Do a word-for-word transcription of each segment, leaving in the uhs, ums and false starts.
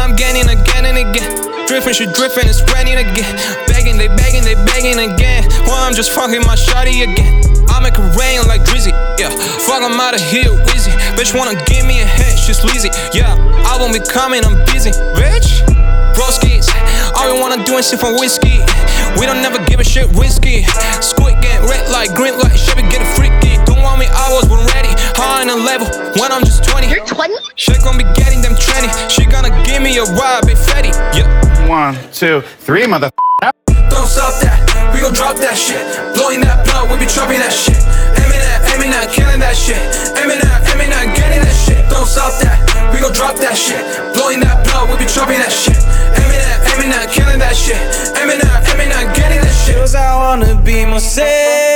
I'm getting again and again. Drifting, she drifting, it's raining again. Begging, they begging, they begging again. Well, I'm just fucking my shawty again. I make it rain like Drizzy, yeah. Fuck, I'm outta here, Wheezy. Bitch wanna give me a head, she's sleazy, yeah. I won't be coming, I'm busy, bitch. Broskies, all we wanna do is sip on whiskey. We don't never give a shit, whiskey. Squid get red light, green light, Chevy get a freaky. Don't want me, I was born ready. High in a level, when I'm just twenty. You're twenty? She gon' be getting them trendy. She gonna give me a ride, big fatty, yeah. One, two, three, mother. Don't stop that, we gon' drop that shit. Blowing that blood, we be dropping that shit. Aiming at, aiming at, killing that shit. Aiming at, aiming at, getting that shit. Don't stop that, we gon' drop that shit. Blowing that blood, we be dropping that shit. Aiming at, aiming at, killing that shit. Aiming at, aiming at, getting that shit. Feels I wanna be myself.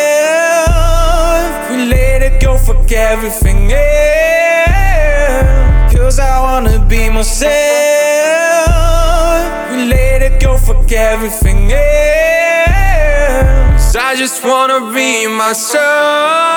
We let it go, fuck everything else. Feels I wanna be myself. We let it go, fuck everything else. I just wanna be myself.